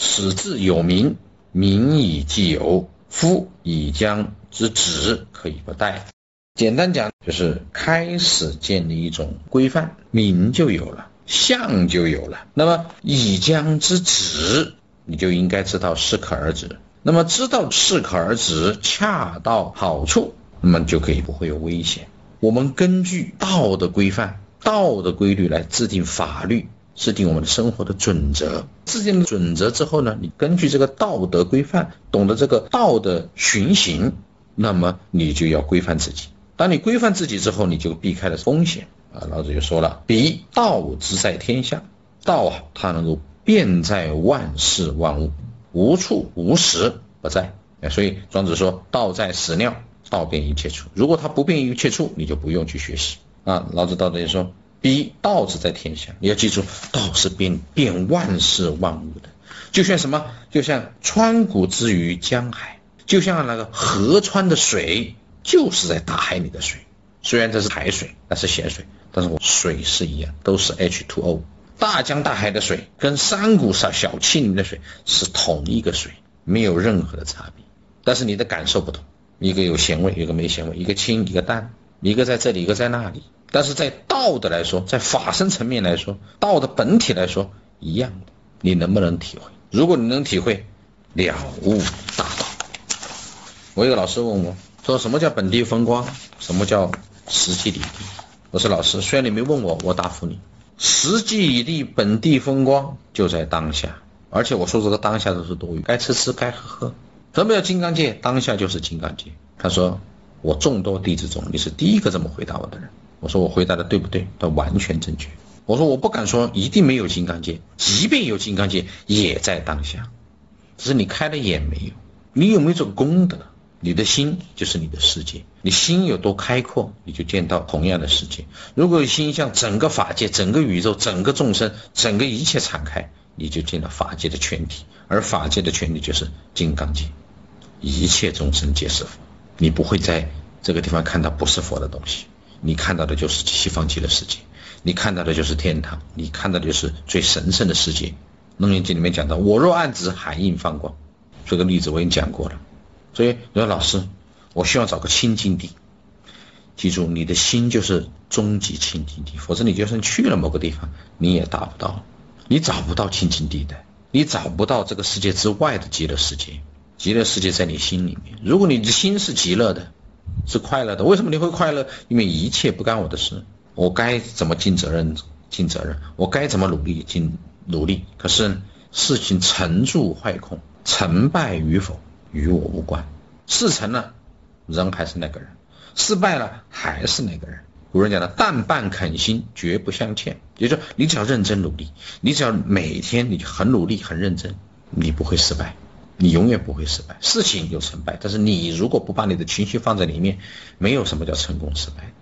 使自有名，名以既有，夫以将之止，可以不殆。简单讲就是开始建立一种规范，名就有了，相就有了，那么以将之止，你就应该知道适可而止。那么知道适可而止，恰到好处，那么就可以不会有危险。我们根据道的规范、道的规律来制定法律，制定我们的生活的准则。制定了准则之后呢，你根据这个道德规范，懂得这个道的循行，那么你就要规范自己。当你规范自己之后，你就避开了风险老子就说了，彼道之在天下，道它能够遍在万事万物，无处无时不在。所以庄子说，道在屎尿，道遍一切处。如果它不遍一切处，你就不用去学习老子道德也说，彼道之在天下，你要记住，道是遍万事万物的。就像什么？就像川谷之于江海，就像那个河川的水就是在大海里的水，虽然这是海水，那是咸水，但是水是一样，都是 H2O。 大江大海的水跟山谷小溪里面的水是同一个水，没有任何的差别，但是你的感受不同，一个有咸味，一个没咸味，一个清一个淡，一个在这里一个在那里。但是在道的来说，在法身层面来说，道的本体来说一样的，你能不能体会？如果你能体会，了悟大道。我有个老师问我说，什么叫本地风光，什么叫实际理地？我说老师，虽然你没问我，我答复你，实际理地本地风光就在当下。而且我说这个当下都是多余，该吃吃该喝喝。什么叫金刚界？当下就是金刚界。他说，我众多弟子中你是第一个这么回答我的人。我说我回答的对不对？他完全正确。我说我不敢说一定没有金刚界，即便有金刚界也在当下，只是你开了眼没有。你有没有这个功德？你的心就是你的世界，你心有多开阔，你就见到同样的世界。如果心向整个法界、整个宇宙、整个众生、整个一切敞开，你就见到法界的全体。而法界的全体就是金刚界，一切众生皆是佛。你不会在这个地方看到不是佛的东西，你看到的就是西方极乐世界，你看到的就是天堂，你看到的就是最神圣的世界。楞严经里面讲到，我若暗指，海映放光，这个例子我已经讲过了。所以你说老师，我希望找个清净地。记住，你的心就是终极清净地，否则你就算去了某个地方，你也达不到，你找不到清净地的，你找不到这个世界之外的极乐世界。极乐世界在你心里面。如果你的心是极乐的，是快乐的，为什么你会快乐？因为一切不干我的事，我该怎么尽责任尽责任，我该怎么努力尽努力。可是事情成住坏空，成败与否与我无关。事成了，人还是那个人；失败了，还是那个人。古人讲的，但半肯心，绝不相欠。也就是说，你只要认真努力，你只要每天你很努力很认真，你不会失败，你永远不会失败。事情有成败，但是你如果不把你的情绪放在里面，没有什么叫成功失败。